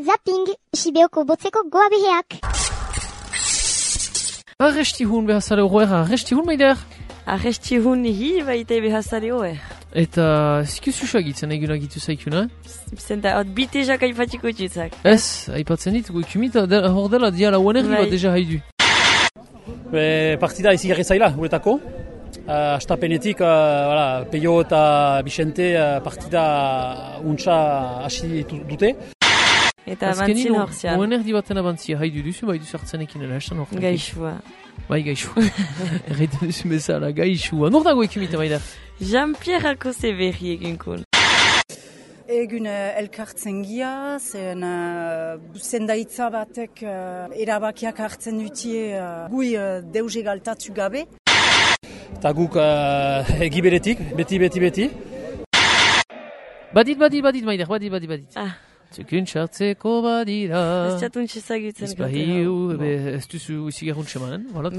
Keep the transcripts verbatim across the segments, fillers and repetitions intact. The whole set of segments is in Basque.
Zapping, sibeoko botzeko goa beheak. Arresti hun behazare horreak, arresti hun maider? Arresti hun hi baite behazare horreak. Eta zikususak itzen egun agitu zaikuna? Zenta, hot bite jak aipatiko txutzak. Ez, aipatzen ditu, ikumita hor dela diala uanerri bat deja haidu. Be, partida izigarri zaila, guretako. Uh, Astapenetik, uh, voilà, Peio eta Bixente uh, partida untsa hasi dute. Eta bantzin horzian. Azkenin, uanerri baten abantzia haidu duzu, bai duzu hartzen ekin elhastan hor. Gaixua. Bai, gaixua. Erreiten duzu bezala, gaixua. Nor dago ekumita, maida? Jean-Pierre Akose berri egunkun. Egun uh, elkartzen gia, zen uh, zendaitza batek uh, erabakiak hartzen dutie uh, gui uh, deuze galtatu gabe. Eta guk uh, egiberetik, beti, beti, beti. Badit, badit, badit, maider, badit, badit, badit. Ah. Zukun txartzeko badira. Ez txatuntxe zagutzen. Ez bahiu, ez duzu zigarruntxe manen, walat.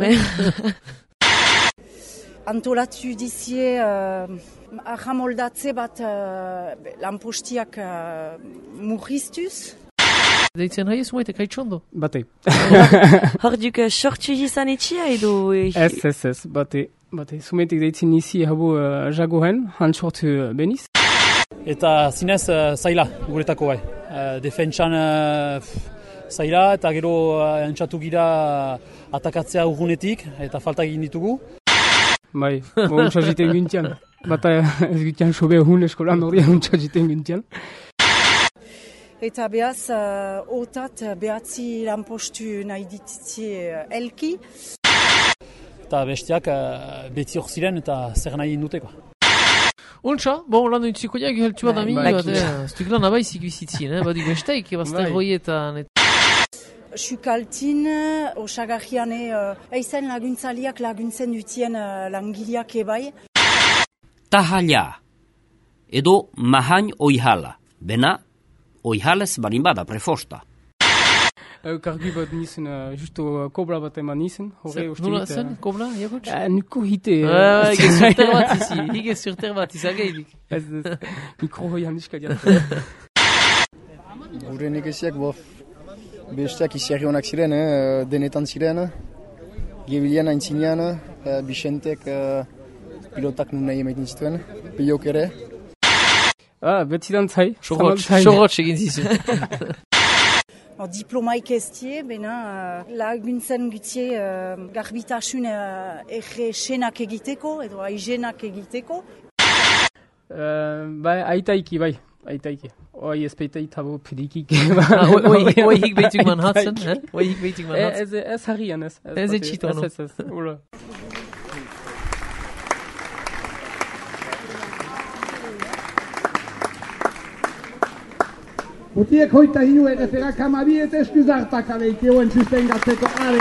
Antolatu dizie uh, ahamoldatze bat uh, lanpostiak uh, murriztuz. Deitzen haiez moite kaitxondo? Bate. Hor duk sortxu izan etxia edo? Ez, ez, ez, bate. Bate, sumetik deitzen izi habo uh, jagoen, han sortu beniz. Eta zinez uh, zaila guretako bai. Uh, defentsan uh, zaila eta gero uh, entxatu gira atakatzea urgunetik eta falta egin ditugu. Bai, bo untsa jiten gintian. Bata ez gintian sobe hun eskolan hori untsa jiten gintian. Eta behaz, uh, otat behatzi lanpostu nahi dititzie uh, elki. Eta bestiak uh, beti hor ziren eta zer nahi induteko. Untsa, bon, lan dutziko jak heltu bat ami, bat, ez duk lan abaizik bizitzien, eh? Badik bestaik, bazter hoietan. Xukaltin, osagarrian uh, eizen laguntzaliak laguntzen dutien uh, langileak ebai. Tahala, edo mahain oihala, bena oihalez barin bada prefosta. Kargi bat nizen, uh, justo uh, kobla bat eman nizen. Nula zen, kobla, jakotx? Uh, nuko hite. Uh, hige surter bat izi, hige surter bat izageilik. Ez, ez, mikro hoi handiska diat. Gure negeziak, bof. Besteak iziarri honak ziren, eh, denetan ziren. Gebilian aintzinean, eh, Bixentek eh, pilotak nun nahi emaiten zituen. Peiok ere. Ah, betzidan zai. Xorrotx egin zizu. Diplomaik eztie, bena uh, laguntzen gutie uh, garbitasun uh, ege senak egiteko, edo aizenak egiteko. Uh, bai, aitaiki, bai, aitaiki. Oi, ez peita itabo pedikik. Oi, hik behituk man hatzen, eh? Oi, hik behituk man hatzen. Ez, ez harrian, ez. Ez etxito, no? Ez, ez, ez, ula. Utiek hoita hiu errefera kamabi eta eskuzartak aleik euen sustengatzeko are.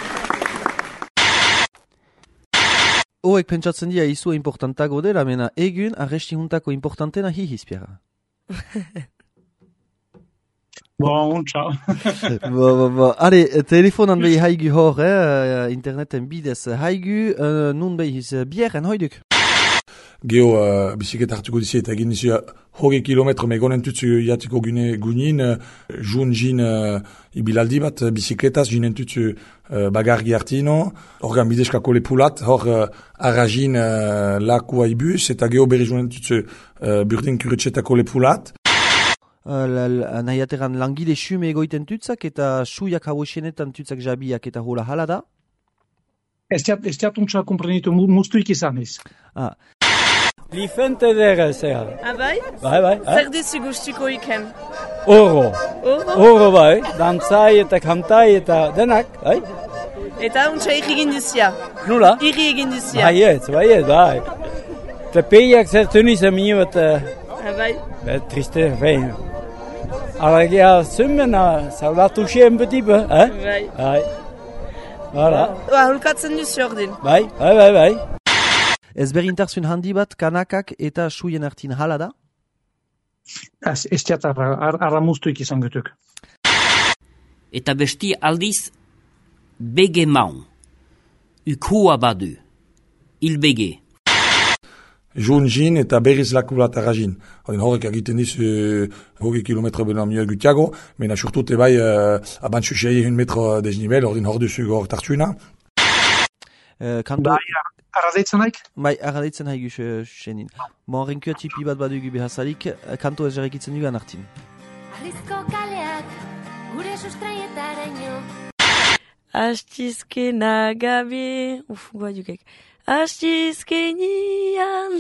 Hoek pentsatzen dira izua importantago dela, mena egun arresti juntako importantena hi hizpiara. Bon, ciao. bo, bo, bo. Ale, telefonan behi haigu hor, eh, interneten bidez haigu, uh, nun behi hiz bieren hoiduk. Geo uh, bisiketa hartuko dizi eta egin dizi hogei kilometro megonen tutzu jatiko gune gunin, uh, jun jin uh, ibilaldi bat uh, bisikletaz jinen tutzu uh, bagargi hartino, organ bideskako lepulat, hor uh, arrajin uh, lakua ibus, eta geo berri junen tutzu uh, burdin kuretxetako lepulat. Uh, nahi ateran langile xume egoiten tutzak eta suiak hauesenetan tutzak jabiak eta hola hala da? Ez teatuntza komprenitu mustuik izaniz. Ah. Lifente dere, zera. Ah, bai? Bai, bai. Zer dizu guztiko iken? Oro. Oro? Oro, bai. Dantzai eta kantai eta denak, bai? Eta untsa irri egin duzia? Nula? Irri egin duzia? Bai, ez, bai, ez, bai. Tepeiak zertu nizan minio bat... Ah, bai? Bet, triste, fein. Alagia zummen, salbatu xeen betipe, eh? Bai. Bai. Hala. Ba, hulkatzen duzu ordin? Bai, bai, bai, bai. Ez berintarzun handi bat kanakak eta suien hartin hala da? Ez, ez teatarra, ar, arra mustuik izan gutuk. Eta besti aldiz, bege maun. Ukua badu. Il bege. Jun jin eta berriz lakulatara jin. Ordin horrek egiten dizu hogei kilometro bena mio gutiago, mena surtute bai uh, abantzu sei un metro desnivel, ordin hor duzu gor tartuina. Uh, kanto... Bai, arradeitzen haik? Bai, arradeitzen haik usenin. Bon, renko tipi bat badugu behazalik, kanto ez jarrekitzen dugu anartin. Arrizko kaleak, gure sustraietaraino. Astizkena gabe... Uf, goa dukek. Astizkenian...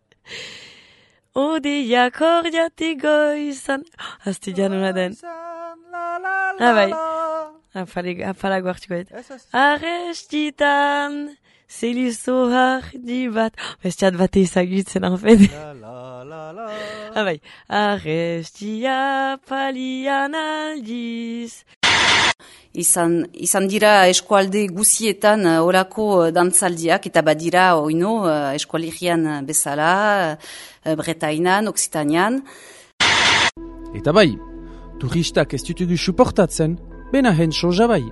Odeiak ordiatik goizan... Azti januna den. Ah, bai. Afalago hartuko et. Arrestitan... Zelizo hardi bat... Bestiat bate izagutzen, en fait. Ah, bai. Arrestia palian aldiz... Izan, izan dira eskualde guzietan uh, orako uh, dantzaldiak eta badira oino uh, eskualirian bezala, uh, Bretainan, Oksitanian. Eta bai, turistak ez dutugu suportatzen, bena hen soja bai.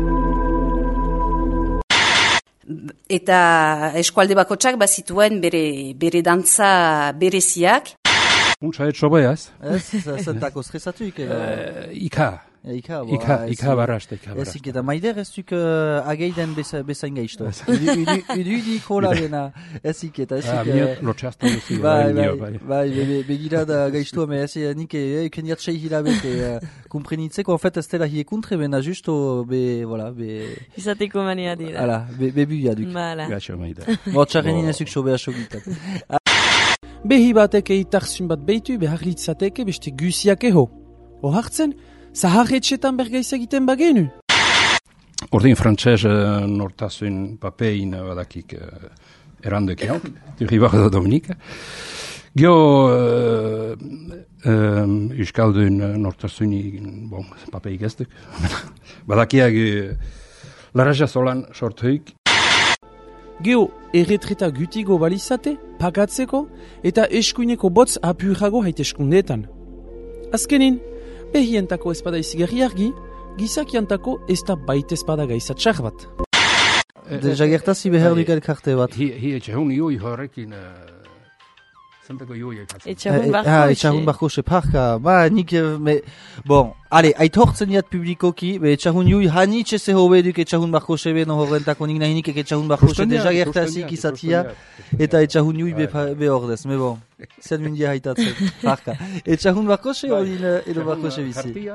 Eta eskualde bakotsak bazituen bere, bere dantza bereziak. Untsa etxo behaz? Ez, zentako stresatuik. Ika. Ika, ika, ika barrasta, ika barrasta. Ezik eta maider ez duk uh, ageidan bezain gaizto. Udu dik hola dena, ezik eta ezik... Ah, miot lotxasta duzi. Bai, bai, bai, begira da gaiztua, me ez nik eken jatsei hilabete kumprenitzeko, en fait ez dela hiekuntre, bena justo, be, voilà, be... Izateko mania dira. Hala, bebu jaduk. Bala. Gatxo maida. Botxarrenin ezuk sobea sogitak. Behi batek eitarzun bat behitu, behar litzateke beste guziak eho. Ohartzen, zaharretxetan bergaiz egiten bagenu. Ordin frantzez uh, nortazun papein uh, badakik uh, erandek egon, duri barda Dominika. Gio uh, um, iskaldun uh, nortazuni bon, papeik ezdek. Badakiak uh, laraja solan sortuik. Geo erretreta gutigo balizate, pagatzeko, eta eskuineko botz apurago haiteskundeetan. Azkenin, behientako espada izigarri argi, gizakiantako ez da bait espada gaizatxar bat. Deja gertazi behar duk elkarte bat. Hi etxahun ioi horrekin... Zentako ioi elkarte. Etxahun barko Ah, etxahun barko xe parka. Ba, nik... Me... Bon, ale, aitortzen jat publikoki, be etxahun ioi hanitxe ze hobe duk etxahun barko xe beno horrentako nik nahi nik etxahun barko xe deja gertazik izatia, eta etxahun ioi be ordez, me bon. Zer mundia haitatzen, parka. Etxahun barko xe hori edo barko xe bizi.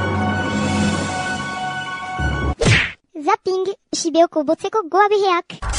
Zapping, Shibeoko botzeko goa beheak.